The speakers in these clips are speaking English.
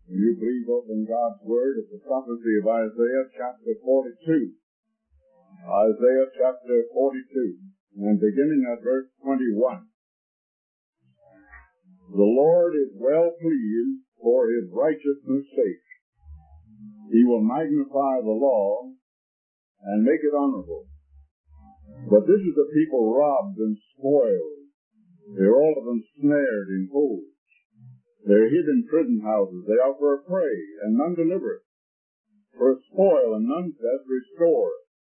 Will you please open God's Word at the prophecy of Isaiah chapter 42. Isaiah chapter 42, and beginning at verse 21. The Lord is well pleased for his righteousness' sake. He will magnify the law and make it honorable. But this is a people robbed and spoiled. They're all of them snared in holes. They're hid in prison houses. They are for a prey, and none deliver it. For a spoil, and none says restore.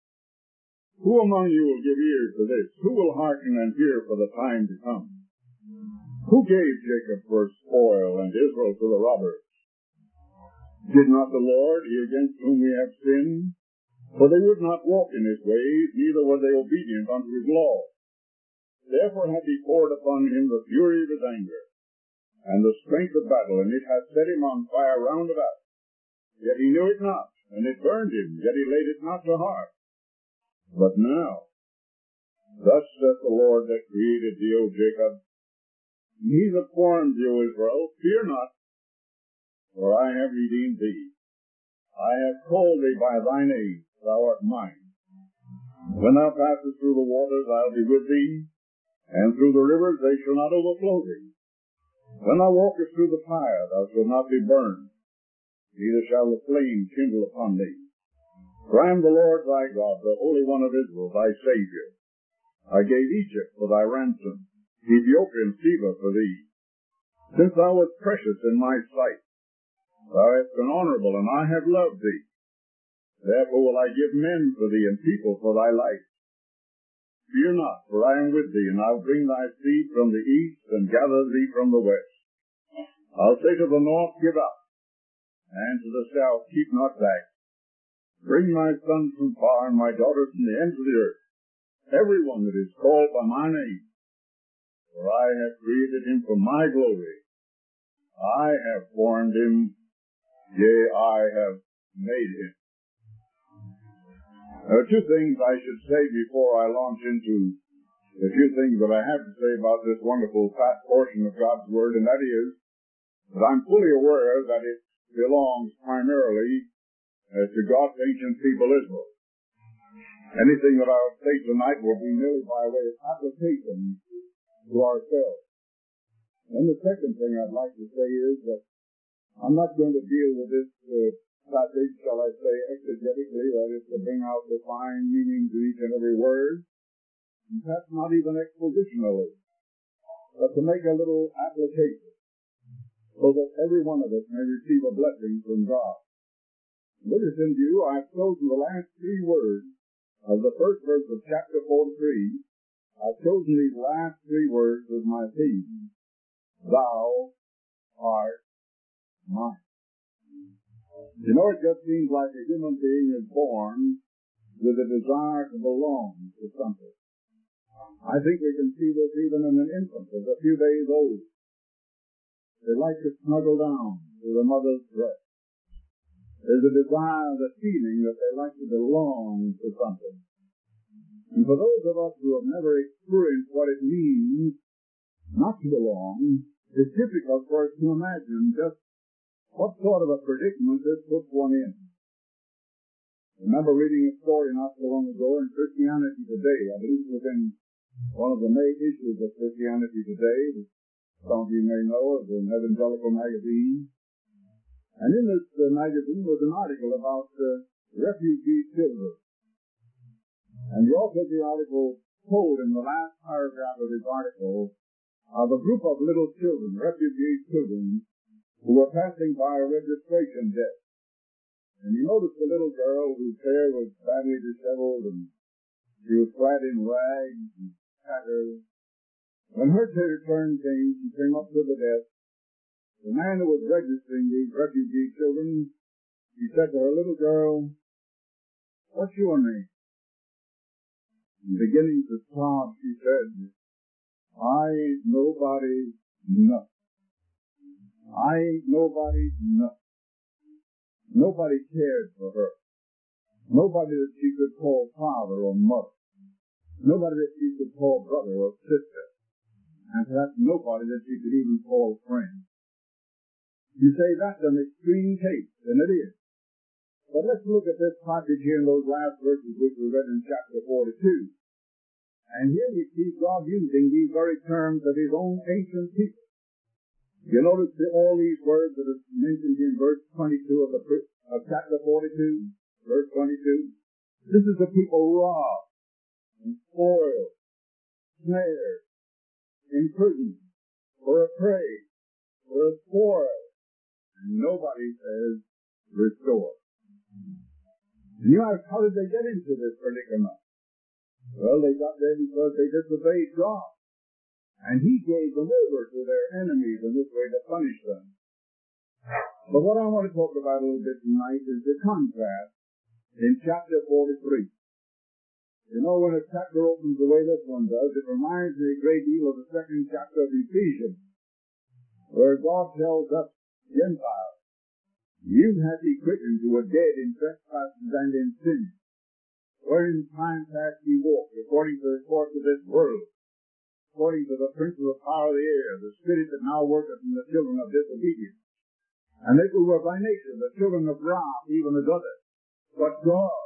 Who among you will give ear to this? Who will hearken and hear for the time to come? Who gave Jacob for spoil and Israel to the robbers? Did not the Lord, he against whom we have sinned? For they would not walk in his ways, neither were they obedient unto his law. Therefore hath he poured upon him the fury of his anger, and the strength of battle, and it hath set him on fire round about. Yet he knew it not, and it burned him, yet he laid it not to heart. But now, thus saith the Lord that created thee, O Jacob, he that formed thee, O Israel, fear not, for I have redeemed thee. I have called thee by thy name, thou art mine. When thou passest through the waters, I'll be with thee, and through the rivers they shall not overflow thee. When thou walkest through the fire, thou shalt not be burned, neither shall the flame kindle upon thee. For I am the Lord thy God, the Holy One of Israel, thy Savior. I gave Egypt for thy ransom, Ethiopia and Seba for thee. Since thou wast precious in my sight, thou hast been honorable, and I have loved thee. Therefore will I give men for thee, and people for thy life. Fear not, for I am with thee, and I'll bring thy seed from the east, and gather thee from the west. I'll say to the north, give up, and to the south, keep not back. Bring my sons from far, and my daughters from the ends of the earth, every one that is called by my name. For I have created him for my glory. I have formed him, yea, I have made him. There are two things I should say before I launch into the few things that I have to say about this wonderful fat portion of God's Word, and that is that I'm fully aware that it belongs primarily to God's ancient people Israel. Anything that I'll say tonight will be merely by way of application to ourselves. And the second thing I'd like to say is that I'm not going to deal with this passage, shall I say, exegetically, that is to bring out the fine meaning to each and every word, and perhaps not even expositionally, but to make a little application, so that every one of us may receive a blessing from God. Listen to you, I've chosen the last three words of the first verse of chapter 43. I've chosen these last three words as my theme. Thou art mine. You know, it just seems like a human being is born with a desire to belong to something. I think we can see this even in an infant that's a few days old. They like to snuggle down to the mother's breast. There's a desire, the feeling that they like to belong to something. And for those of us who have never experienced what it means not to belong, it's difficult for us to imagine just what sort of a predicament this puts one in. I remember reading a story not so long ago in Christianity Today. I believe it was in one of the main issues of Christianity Today, that some of you may know as an evangelical magazine. And in this magazine was an article about refugee children. And the author of the article told in the last paragraph of his article of a group of little children, refugee children, who were passing by a registration desk. And he noticed a little girl whose hair was badly disheveled and she was clad in rags and tatters. When her turn came, she came up to the desk. The man who was registering these refugee children, he said to her, little girl, what's your name? And beginning to sob, she said, I ain't nobody nothing. I ain't nobody nothing. Nobody cared for her. Nobody that she could call father or mother. Nobody that she could call brother or sister. And perhaps nobody that she could even call friend. You say that's an extreme case, and it is. But let's look at this passage here in those last verses which we read in chapter 42. And here we see God using these very terms of his own ancient people. You notice all these words that are mentioned in verse 22 of chapter 42, verse 22. This is the people robbed and spoiled, snared, imprisoned, for a prey, for a spoil, and nobody says restore. And you ask, how did they get into this predicament? Well, they got there because they disobeyed God. And he gave them over to their enemies in this way to punish them. But what I want to talk about a little bit tonight is the contrast in chapter 43. You know, when a chapter opens the way this one does, it reminds me a great deal of the second chapter of Ephesians, where God tells us, Gentiles, you have ye quickened who were dead in trespasses and in sin, wherein time past ye walked, according to the course of this world, according to the prince of the power of the air, the spirit that now worketh in the children of disobedience. And they who were by nature the children of wrath, even as others. But God,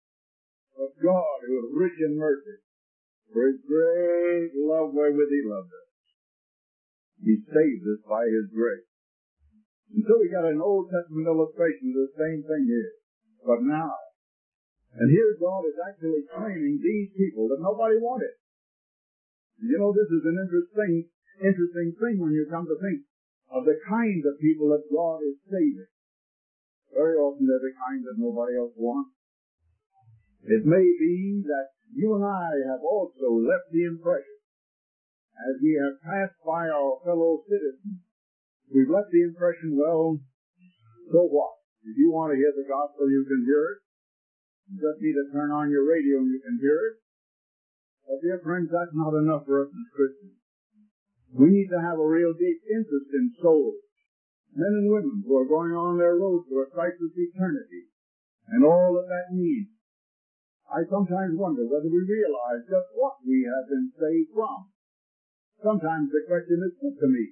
who is rich in mercy, for his great love wherewith he loved us, he saved us by his grace. And so we got an Old Testament illustration of the same thing here. But now, and here God is actually claiming these people that nobody wanted. You know, this is an interesting thing when you come to think of the kind of people that God is saving. Very often they're the kind that nobody else wants. It may be that you and I have also left the impression, as we have passed by our fellow citizens, we've left the impression, well, so what? If you want to hear the gospel, you can hear it. You just need to turn on your radio and you can hear it. But dear friends, that's not enough for us as Christians. We need to have a real deep interest in souls, men and women who are going on their road to a Christless eternity, and all that means. I sometimes wonder whether we realize just what we have been saved from. Sometimes the question is put to me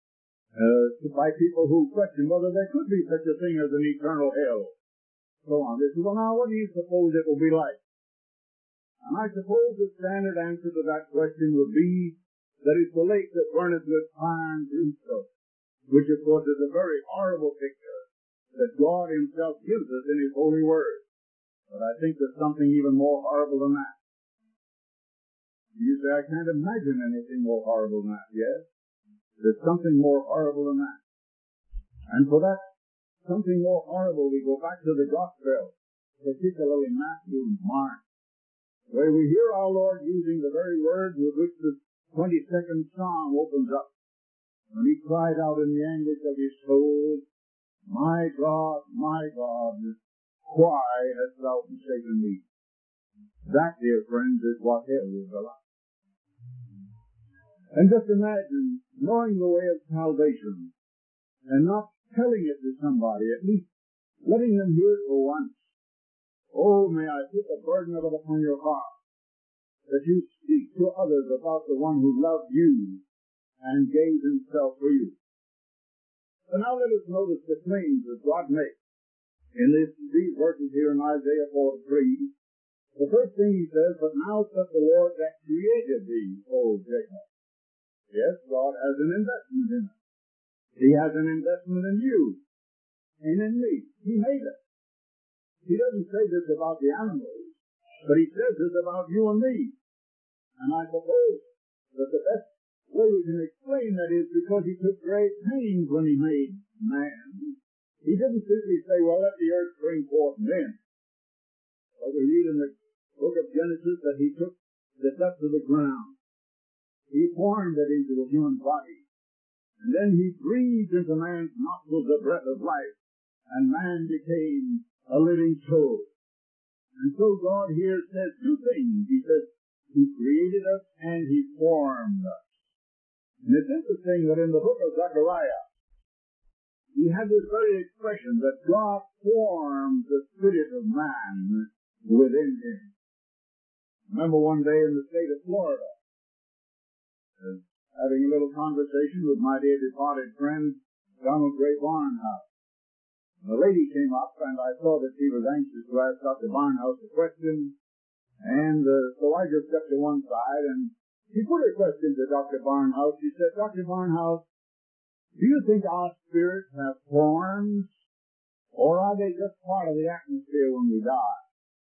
by people who question whether there could be such a thing as an eternal hell. So on. They say, well, now, what do you suppose it will be like? And I suppose the standard answer to that question would be that it's the lake that burneth with fire and brimstone, which of course is a very horrible picture that God himself gives us in his holy word. But I think there's something even more horrible than that. You say, I can't imagine anything more horrible than that. Yes, there's something more horrible than that. And for that something more horrible, we go back to the gospel, particularly Matthew and Mark, where we hear our Lord using the very words with which the 22nd Psalm opens up, when he cried out in the anguish of his soul, my God, why hast thou forsaken me? That, dear friends, is what hell is like. And just imagine knowing the way of salvation and not telling it to somebody, at least letting them hear it for once. Oh, may I put the burden of it upon your heart, that you speak to others about the one who loved you and gave himself for you. So now let us notice the claims that God makes in these verses here in Isaiah 43. The first thing he says, but now saith the Lord that created thee, O Jacob. Yes, God has an investment in us. He has an investment in you and in me. He made us. He doesn't say this about the animals, but he says this about you and me. And I suppose that the best way we can explain that is because he took great pains when he made man. He didn't simply say, well, let the earth bring forth men. Well, we read in the book of Genesis that he took the dust of the ground. He formed it into a human body. And then he breathed into man's nostrils the breath of life. And man became a living soul. And so God here says two things. He says he created us and he formed us. And it's interesting that in the book of Zechariah, he had this very expression that God formed the spirit of man within him. Remember one day in the state of Florida, having a little conversation with my dear departed friend, Donald Gray Barnhouse. The lady came up, and I saw that she was anxious to ask Dr. Barnhouse a question, and so I just stepped to one side, and she put her question to Dr. Barnhouse. She said, Dr. Barnhouse, do you think our spirits have forms, or are they just part of the atmosphere when we die?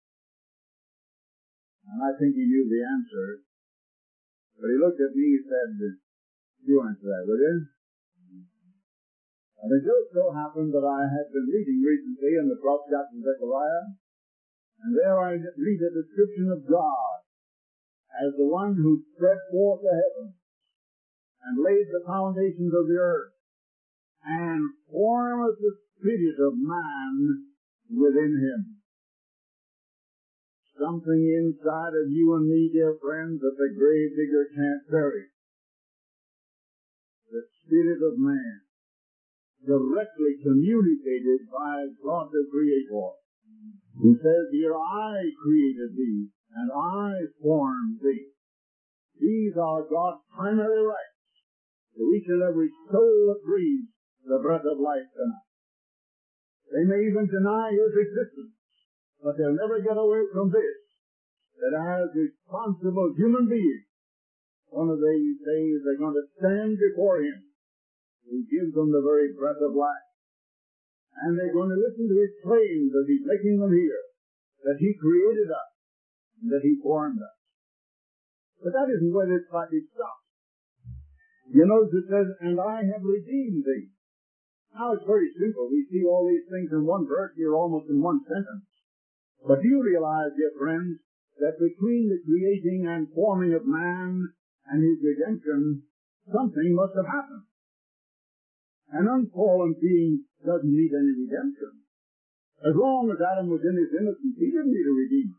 And I think he knew the answer, but he looked at me and said, you answer that, will you? And it just so happened that I had been reading recently in the 12th chapter of Zechariah, and there I read a description of God as the one who spread forth the heavens and laid the foundations of the earth and formed the spirit of man within him. Something inside of you and me, dear friends, that the grave digger can't bury. The spirit of man, directly communicated by God the Creator, who says here, I created thee, and I formed thee. These are God's primary rights to each and every soul that breathes the breath of life tonight. They may even deny his existence, but they'll never get away from this, that as responsible human beings, one of these days they're going to stand before him, who gives them the very breath of life. And they're going to listen to his claims as he's making them here, that he created us, and that he formed us. But that isn't where this passage stops. You notice it says, and I have redeemed thee. Now it's very simple. We see all these things in one verse here, almost in one sentence. But do you realize, dear friends, that between the creating and forming of man and his redemption, something must have happened? An unfallen being doesn't need any redemption. As long as Adam was in his innocence, he didn't need a redeemer.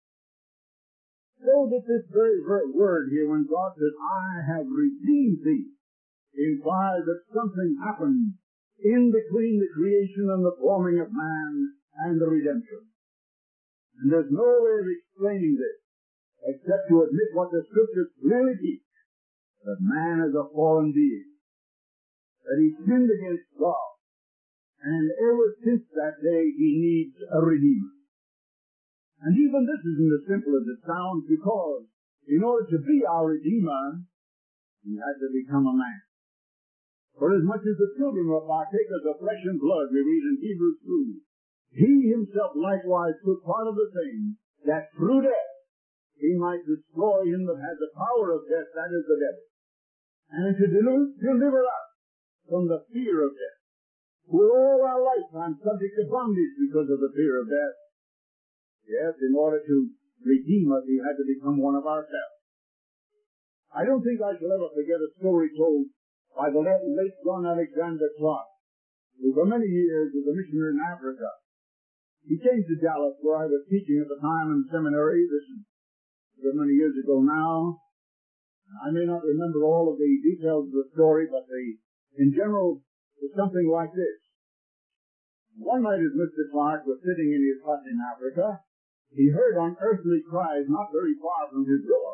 So that this very word here, when God says, I have redeemed thee, implies that something happened in between the creation and the forming of man and the redemption. And there's no way of explaining this except to admit what the Scriptures clearly teach, that man is a fallen being, that he sinned against God, and ever since that day he needs a Redeemer. And even this isn't as simple as it sounds, because in order to be our Redeemer, he had to become a man. For as much as the children were partakers of flesh and blood, we read in Hebrews 2, he himself likewise took part of the same, that through death he might destroy him that had the power of death, that is the devil, and to deliver us from the fear of death. We're all our lifetime subject to bondage because of the fear of death. Yes, in order to redeem us, he had to become one of ourselves. I don't think I shall ever forget a story told by the late John Alexander Clark, who for many years was a missionary in Africa. He came to Dallas, where I was teaching at the time in seminary. This is many years ago now. I may not remember all of the details of the story, but in general, it's something like this. One night as Mr. Clark was sitting in his hut in Africa, he heard unearthly cries not very far from his door.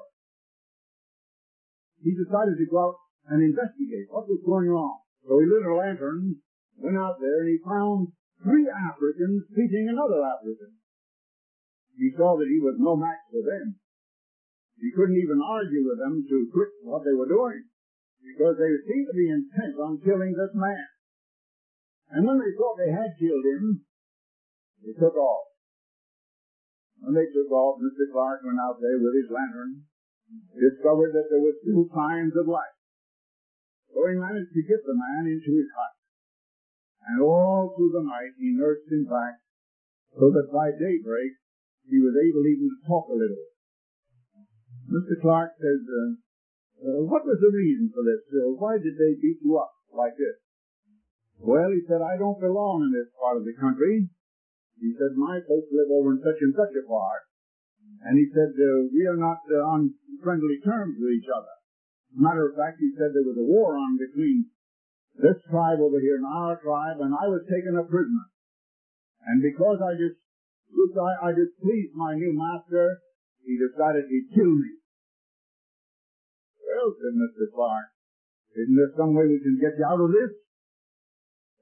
He decided to go out and investigate what was going on. So he lit a lantern, went out there, and he found 3 Africans beating another African. He saw that he was no match for them. He couldn't even argue with them to quit what they were doing, because they seemed to be intent on killing this man. And when they thought they had killed him, they took off. When they took off, Mr. Clark went out there with his lantern, discovered that there were 2 signs of life. So he managed to get the man into his hut. And all through the night he nursed him back, so that by daybreak he was able even to talk a little. Mr. Clark says, what was the reason for this? Why did they beat you up like this? Well, he said, I don't belong in this part of the country. He said, my folks live over in such and such a part. And he said, we are not on friendly terms with each other. As a matter of fact, he said there was a war on between this tribe over here and our tribe, and I was taken a prisoner. And because I displeased my new master, he decided he'd kill me. Well, said Mr. Clark, isn't there some way we can get you out of this?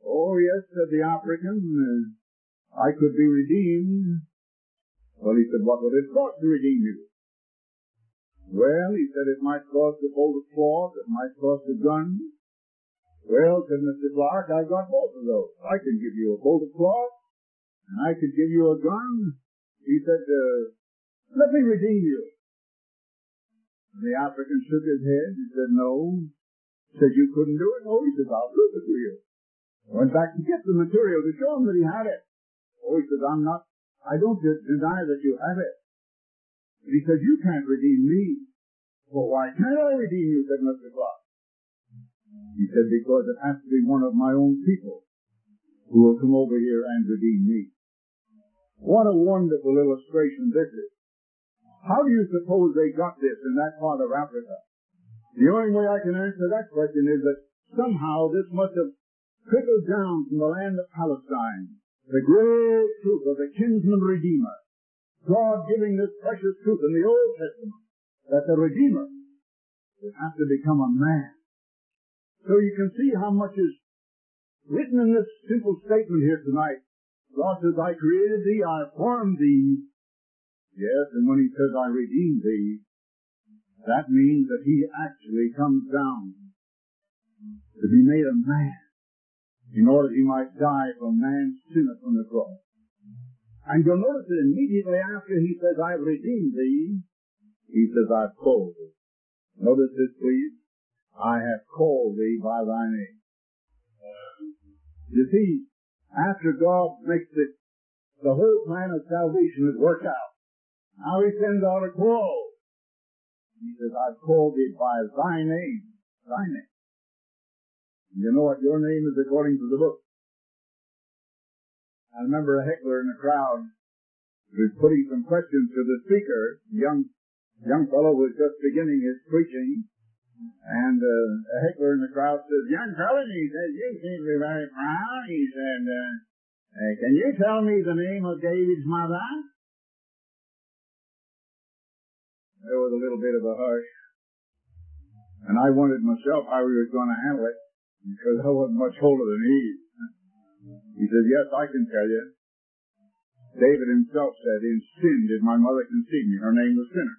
Oh, yes, said the African, I could be redeemed. Well, he said, what would it cost to redeem you? Well, he said, it might cost a fold of cloth, it might cost a gun. Well, said Mr. Clark, I got both of those. I can give you a fold of cloth, and I could give you a gun. He said, let me redeem you. The African shook his head. He said, no. He said, you couldn't do it? Oh, he said, I'll prove it to you. Went back to get the material to show him that he had it. Oh, he said, I don't deny that you have it. And he said, you can't redeem me. Well, why can't I redeem you, said Mr. Clark. He said, because it has to be one of my own people who will come over here and redeem me. What a wonderful illustration this is. How do you suppose they got this in that part of Africa? The only way I can answer that question is that somehow this must have trickled down from the land of Palestine. The great truth of the kinsman redeemer. God giving this precious truth in the Old Testament that the Redeemer would have to become a man. So you can see how much is written in this simple statement here tonight. God says, I created thee, I formed thee. Yes, and when he says, I redeemed thee, that means that he actually comes down to be made a man in order that he might die for man's sin upon the cross. And you'll notice that immediately after he says, I've redeemed thee, he says, I've called thee. Notice this, please. I have called thee by thy name. You see, after God makes it, the whole plan of salvation is worked out. Now he sends out a call. He says, I've called thee by thy name. Thy name. You know what your name is according to the book. I remember a heckler in the crowd who was putting some questions to the speaker. A young fellow was just beginning his preaching. And a heckler in the crowd says, young fellow, he said, you seem to be very proud. He said, can you tell me the name of David's mother? There was a little bit of a hush. And I wondered myself how he was going to handle it, because I wasn't much older than he. He said, yes, I can tell you. David himself said, in sin did my mother conceive me. Her name was Sinner.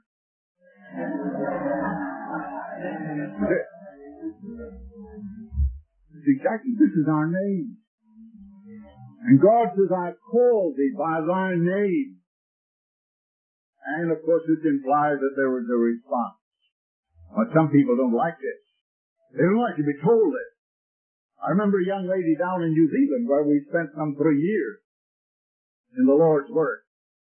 Exactly, this is our name. And God says, I've called thee by thy name. And of course this implies that there was a response. But some people don't like this. They don't like to be told it. I remember a young lady down in New Zealand where we spent some 3 years in the Lord's work.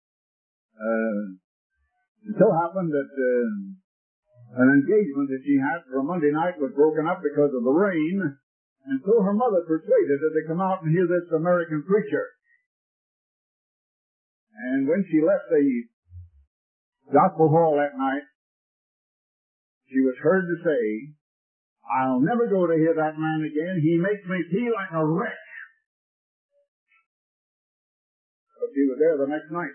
It so happened that an engagement that she had for a Monday night was broken up because of the rain, and so her mother persuaded her to come out and hear this American preacher. And when she left the gospel hall that night, she was heard to say, I'll never go to hear that man again. He makes me feel like a wreck. But she was there the next night.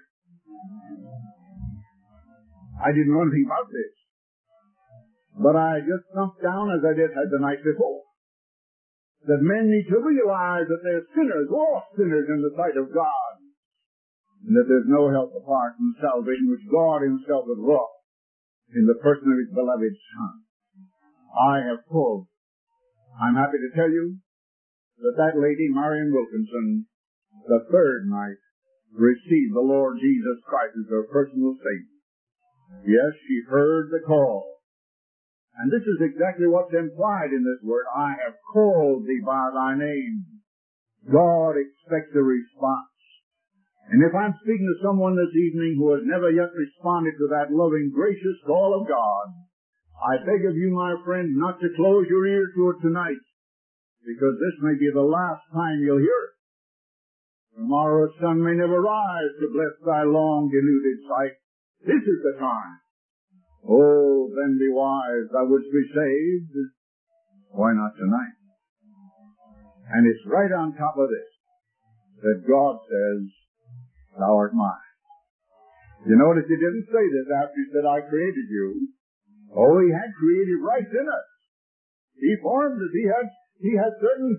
I didn't know anything about this. But I just thumped down as I did the night before. That men need to realize that they're sinners, lost sinners in the sight of God. And that there's no help apart from the salvation which God himself has wrought in the person of his beloved Son. I have called. I'm happy to tell you that lady, Marion Wilkinson, the third night, received the Lord Jesus Christ as her personal Savior. Yes, she heard the call. And this is exactly what's implied in this word. I have called thee by thy name. God expects a response. And if I'm speaking to someone this evening who has never yet responded to that loving, gracious call of God, I beg of you, my friend, not to close your ear to it tonight, because this may be the last time you'll hear it. Tomorrow's sun may never rise to bless thy long deluded sight. This is the time. Oh, then be wise, thou wouldst be saved. Why not tonight? And it's right on top of this that God says, thou art mine. You notice he didn't say this after he said, I created you. Oh, he had created right in us. He formed us. He had certain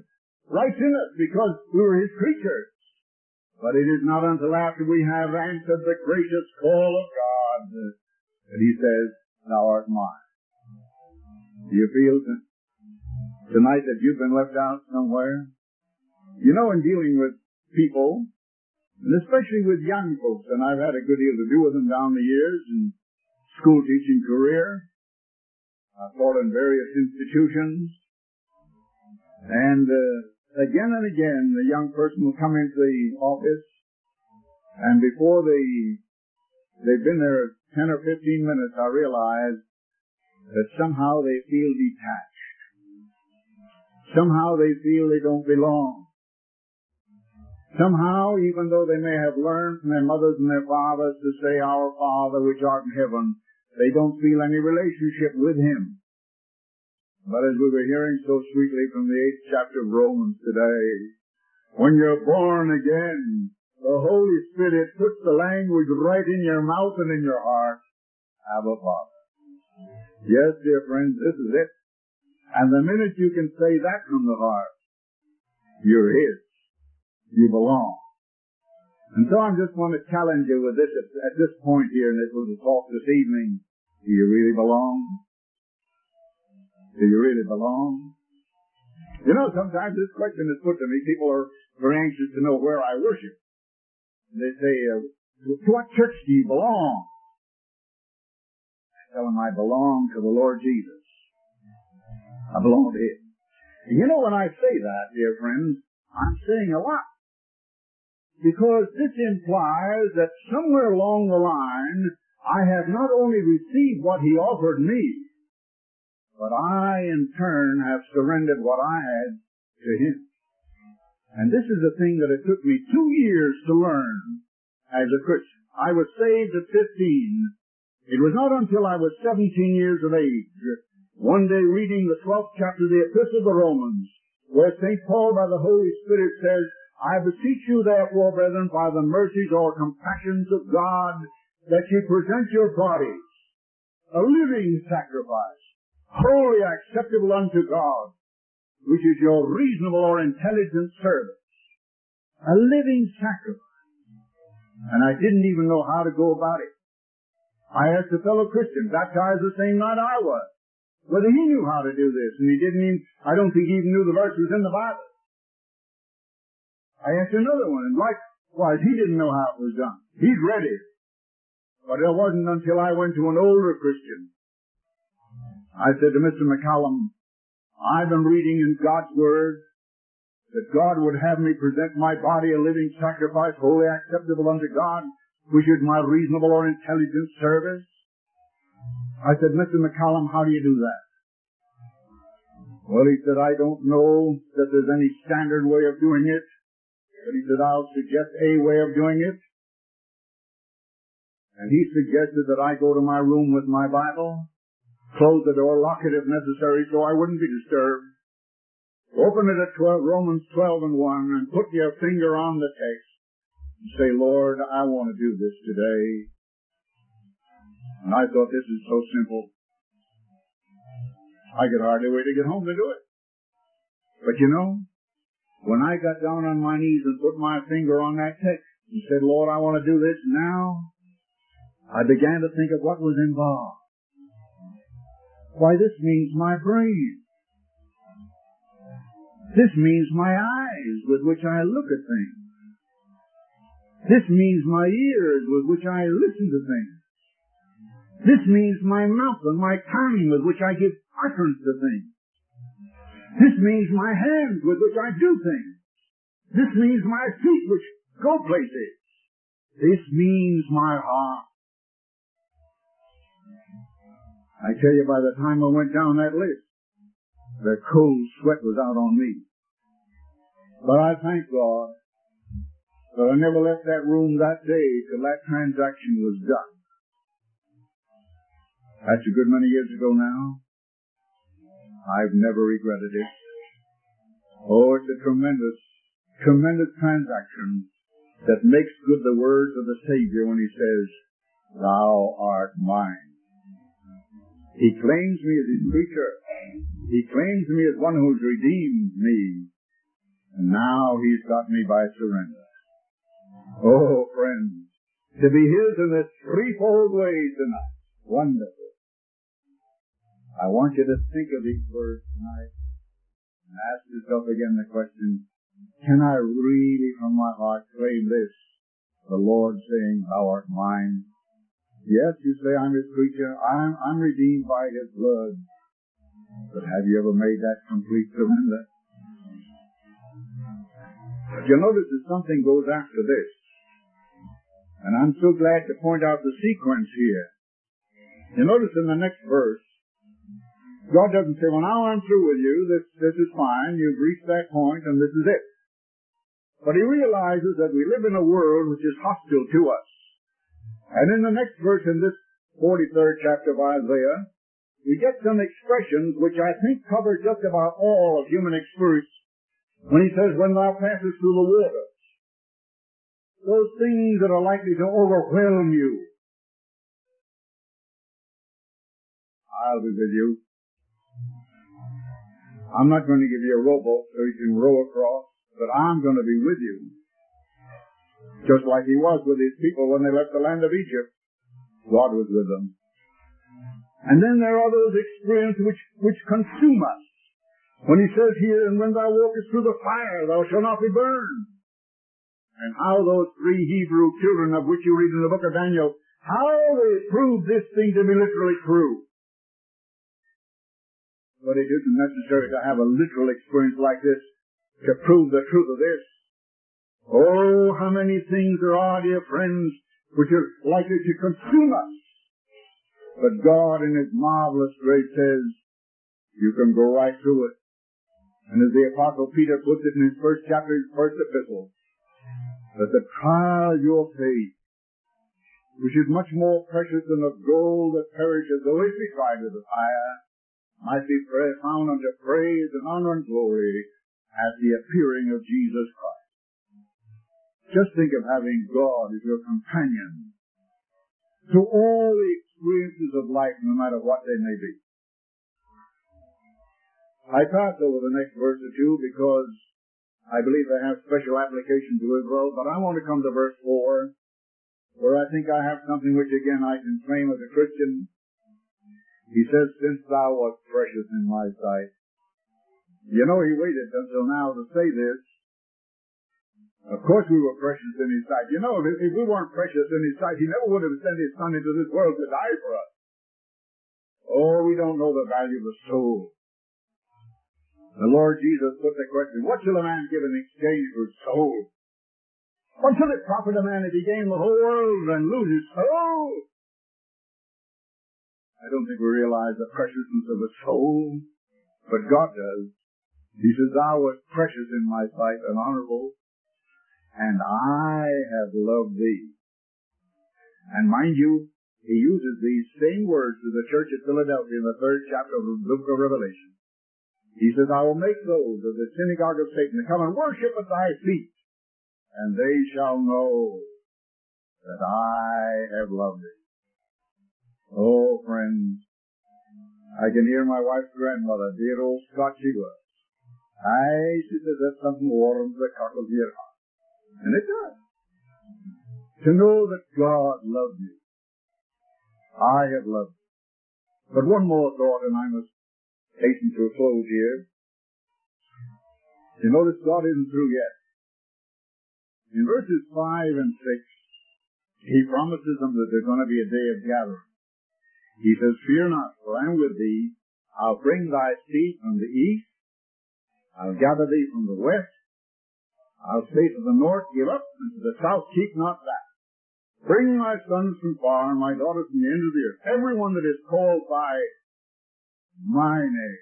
right in us because we were His creatures. But it is not until after we have answered the gracious call of God that He says, thou art mine. Do you feel tonight that you've been left out somewhere? You know, in dealing with people, and especially with young folks, and I've had a good deal to do with them down the years in school teaching career. I've taught in various institutions. And again and again, the young person will come into the office, and before they've been there 10 or 15 minutes, I realize that somehow they feel detached. Somehow they feel they don't belong. Somehow, even though they may have learned from their mothers and their fathers to say, Our Father which art in heaven, they don't feel any relationship with Him. But as we were hearing so sweetly from the 8th chapter of Romans today, when you're born again, the Holy Spirit puts the language right in your mouth and in your heart. Abba, Father. Yes, dear friends, this is it. And the minute you can say that from the heart, you're His. You belong. And so I just want to challenge you with this at this point here in this little talk this evening. Do you really belong? Do you really belong? You know, sometimes this question is put to me. People are very anxious to know where I worship. They say, to what church do you belong? I tell them I belong to the Lord Jesus. I belong to Him. And you know, when I say that, dear friends, I'm saying a lot. Because this implies that somewhere along the line, I have not only received what He offered me, but I, in turn, have surrendered what I had to Him. And this is a thing that it took me 2 years to learn as a Christian. I was saved at 15. It was not until I was 17 years of age, one day reading the 12th chapter of the Epistle to the Romans, where St. Paul, by the Holy Spirit, says, I beseech you, therefore, brethren, by the mercies or compassions of God, that ye present your bodies a living sacrifice, wholly acceptable unto God, which is your reasonable or intelligent service. A living sacrifice. And I didn't even know how to go about it. I asked a fellow Christian, baptized the same night I was, whether he knew how to do this, and he didn't even, I don't think he even knew the verses in the Bible. I asked another one, and likewise, he didn't know how it was done. He'd read it. But it wasn't until I went to an older Christian. I said to Mr. McCallum, I've been reading in God's Word that God would have me present my body a living sacrifice, wholly acceptable unto God, which is my reasonable or intelligent service. I said, Mr. McCallum, how do you do that? Well, he said, I don't know that there's any standard way of doing it. But he said, I'll suggest a way of doing it. And he suggested that I go to my room with my Bible, close the door, lock it if necessary so I wouldn't be disturbed, open it at Romans 12 and 1, and put your finger on the text and say, Lord, I want to do this today. And I thought, this is so simple. I could hardly wait to get home to do it. But you know, when I got down on my knees and put my finger on that text and said, Lord, I want to do this now, I began to think of what was involved. Why, this means my brain. This means my eyes with which I look at things. This means my ears with which I listen to things. This means my mouth and my tongue with which I give utterance to things. This means my hands with which I do things. This means my feet which go places. This means my heart. I tell you, by the time I went down that list, the cold sweat was out on me. But I thank God that I never left that room that day till that transaction was done. That's a good many years ago now. I've never regretted it. Oh, it's a tremendous, tremendous transaction that makes good the words of the Savior when He says, Thou art mine. He claims me as His creature. He claims me as one who's redeemed me. And now He's got me by surrender. Oh, friends, to be His in this threefold way tonight. Wonderful. I want you to think of these words tonight and ask yourself again the question, can I really from my heart claim this? The Lord saying, thou art mine. Yes, you say I'm His creature. I'm redeemed by His blood. But have you ever made that complete surrender? But you notice that something goes after this. And I'm so glad to point out the sequence here. You notice in the next verse, God doesn't say, well, now I'm through with you. This is fine. You've reached that point and this is it. But He realizes that we live in a world which is hostile to us. And in the next verse in this 43rd chapter of Isaiah, we get some expressions which I think cover just about all of human experience when He says, when thou passest through the waters. Those things that are likely to overwhelm you. I'll be with you. I'm not going to give you a rowboat so you can row across, but I'm going to be with you. Just like He was with His people when they left the land of Egypt. God was with them. And then there are those experiences which consume us. When He says here, and when thou walkest through the fire, thou shalt not be burned. And how those three Hebrew children of which you read in the book of Daniel, how they proved this thing to be literally true. But it isn't necessary to have a literal experience like this to prove the truth of this. Oh, how many things there are, dear friends, which are likely to consume us. But God in His marvelous grace says, you can go right through it. And as the Apostle Peter puts it in his first chapter, his first epistle, that the trial of your faith, which is much more precious than the gold that perishes, though it be tried with the fire, might be found unto praise and honor and glory at the appearing of Jesus Christ. Just think of having God as your companion through all the experiences of life, no matter what they may be. I pass over the next verse or two because I believe they have special application to Israel, but I want to come to verse 4, where I think I have something which again I can claim as a Christian. He says, since thou wast precious in my sight. You know, He waited until now to say this. Of course we were precious in His sight. You know, if we weren't precious in His sight, He never would have sent His Son into this world to die for us. Oh, we don't know the value of the soul. The Lord Jesus put the question, what shall a man give in exchange for his soul? What shall it profit a man if he gain the whole world and lose his soul? I don't think we realize the preciousness of the soul, but God does. He says, thou wast precious in my sight and honorable, and I have loved thee. And mind you, He uses these same words to the church at Philadelphia in the 3rd chapter of the book of Revelation. He says, I will make those of the synagogue of Satan to come and worship at thy feet, and they shall know that I have loved thee. Oh, friends, I can hear my wife's grandmother, dear old Scott she was. She says, that's something warms the cockles of your heart. And it does. To know that God loved you. I have loved you. But one more thought, and I must hasten to a close here. You notice God isn't through yet. In verses 5 and 6, He promises them that there's going to be a day of gathering. He says, fear not, for I am with thee. I'll bring thy seed from the east. I'll gather thee from the west. I'll say to the north, give up, and to the south, keep not back. Bring my sons from far, and my daughters from the end of the earth. Everyone that is called by my name.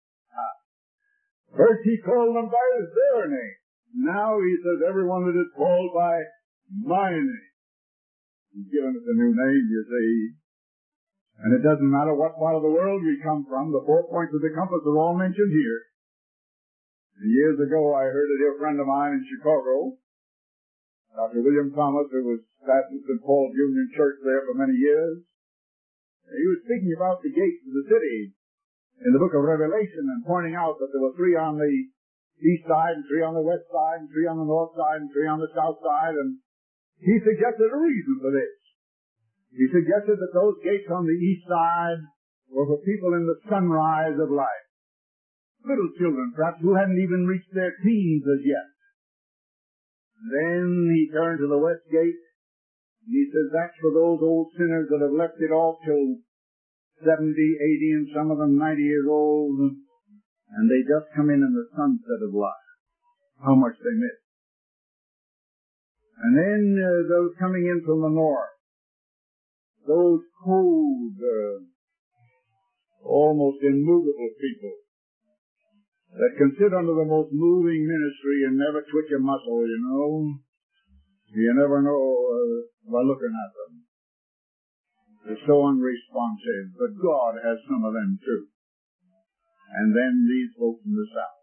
First He called them by their name. Now He says everyone that is called by my name. He's given us a new name, you see. And it doesn't matter what part of the world we come from, the 4 points of the compass are all mentioned here. Years ago I heard a dear friend of mine in Chicago, Dr. William Thomas, who was pastor at St. Paul's Union Church there for many years. He was speaking about the gates of the city in the book of Revelation and pointing out that there were 3 on the east side and 3 on the west side and 3 on the north side and 3 on the south side. And he suggested a reason for this. He suggested that those gates on the east side were for people in the sunrise of life. Little children, perhaps, who hadn't even reached their teens as yet. Then he turned to the west gate, and he says, that's for those old sinners that have left it all till 70, 80, and some of them 90 years old, and they just come in the sunset of life. How much they miss. And then those coming in from the north, those cold, almost immovable people that can sit under the most moving ministry and never twitch a muscle, you know. You never know by looking at them. They're so unresponsive, but God has some of them too. And then these folks in the south.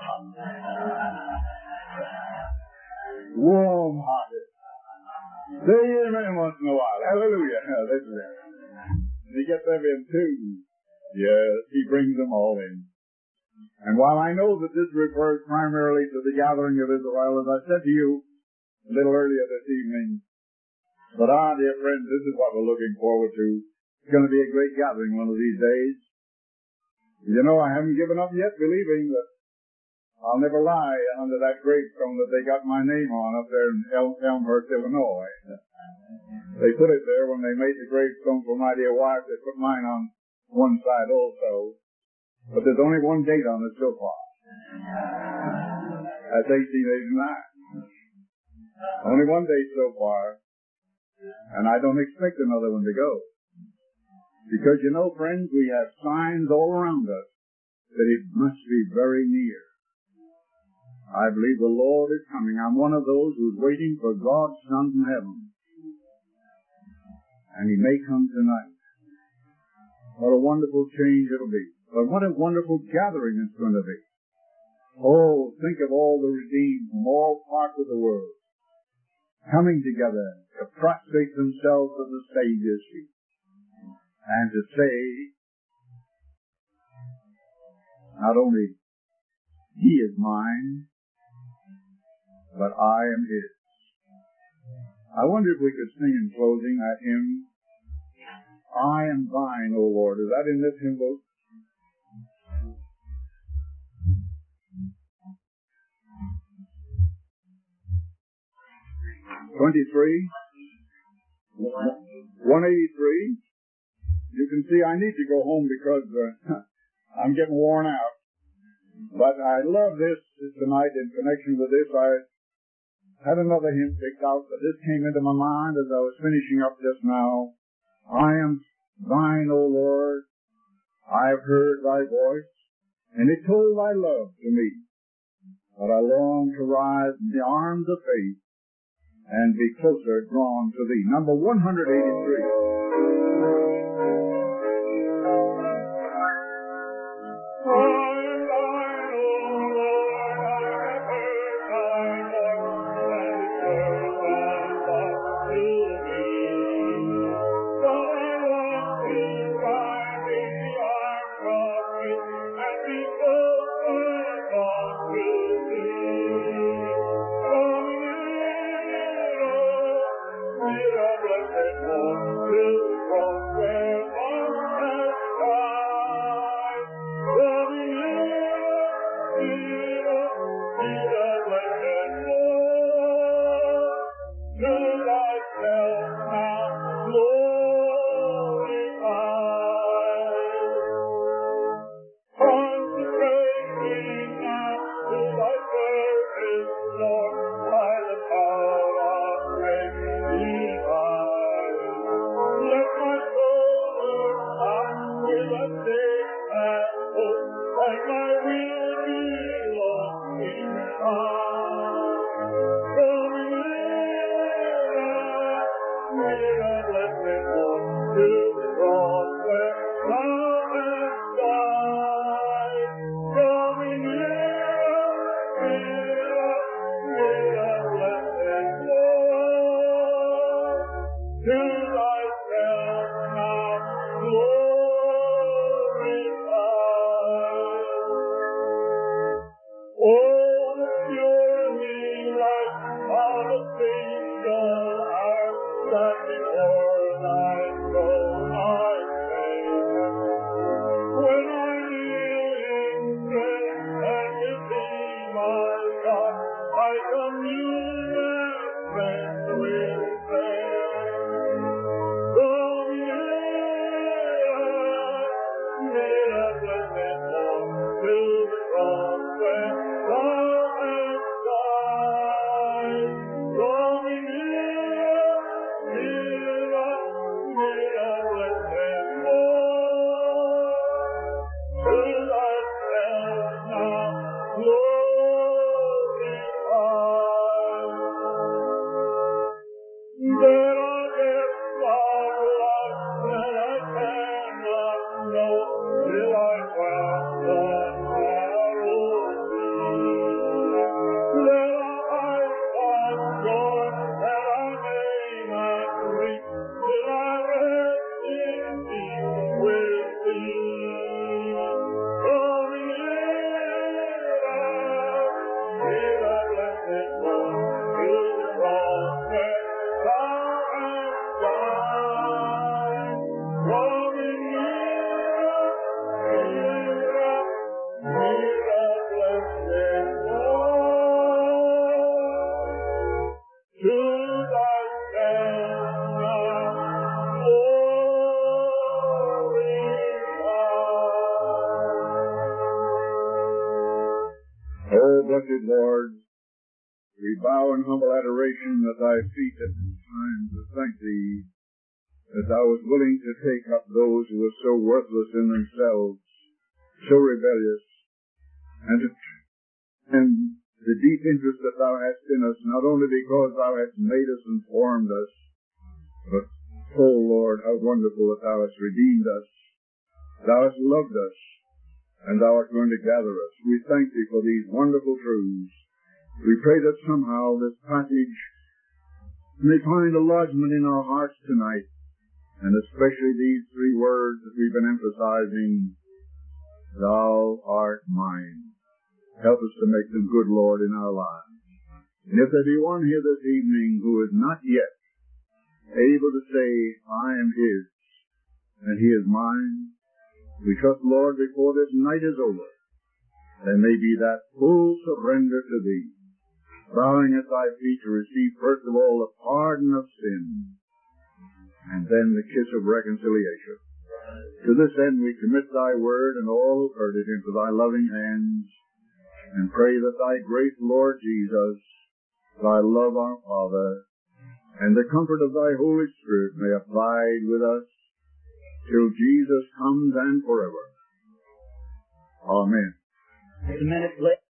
Warm-hearted. They amen once in a while. Hallelujah. This is it. He gets them in too. Yes, he brings them all in. And while I know that this refers primarily to the gathering of Israel, as I said to you a little earlier this evening, but dear friends, this is what we're looking forward to. It's going to be a great gathering one of these days. You know, I haven't given up yet believing that I'll never lie under that gravestone that they got my name on up there in Elmhurst, Illinois. They put it there when they made the gravestone for my dear wife. They put mine on one side also. But there's only one date on it so far. That's 1889. Only one date so far. And I don't expect another one to go. Because, you know, friends, we have signs all around us that it must be very near. I believe the Lord is coming. I'm one of those who's waiting for God's Son from heaven. And he may come tonight. What a wonderful change it'll be. But what a wonderful gathering it's going to be. Oh, think of all the redeemed from all parts of the world coming together to prostrate themselves at the Savior's feet and to say, not only he is mine, but I am his. I wonder if we could sing in closing that hymn, I am thine, O Lord. Is that in this hymn book? 183. You can see I need to go home because I'm getting worn out. But I love this tonight in connection with this. I had another hymn picked out, but this came into my mind as I was finishing up just now. I am thine, O Lord. I have heard thy voice, and it told thy love to me. But I long to rise in the arms of faith and be closer drawn to thee. Number 183. O blessed Lord, we bow in humble adoration at thy feet at this time to thank thee that thou wast willing to take up those who were so worthless in themselves, so rebellious, and the deep interest that thou hast in us, not only because thou hast made us and formed us, but, oh Lord, how wonderful that thou hast redeemed us, thou hast loved us, and thou art going to gather us. We thank thee for these wonderful truths. We pray that somehow this passage may find a lodgment in our hearts tonight, and especially these three words that we've been emphasizing, thou art mine. Help us to make them good, Lord, in our lives. And if there be one here this evening who is not yet able to say, I am his, and he is mine, we trust, Lord, before this night is over, there may be that full surrender to thee, bowing at thy feet to receive first of all the pardon of sin, and then the kiss of reconciliation. To this end we commit thy word and all who heard it into thy loving hands, and pray that thy great Lord Jesus, thy love our Father, and the comfort of thy Holy Spirit may abide with us till Jesus comes and forever. Amen. A minute late.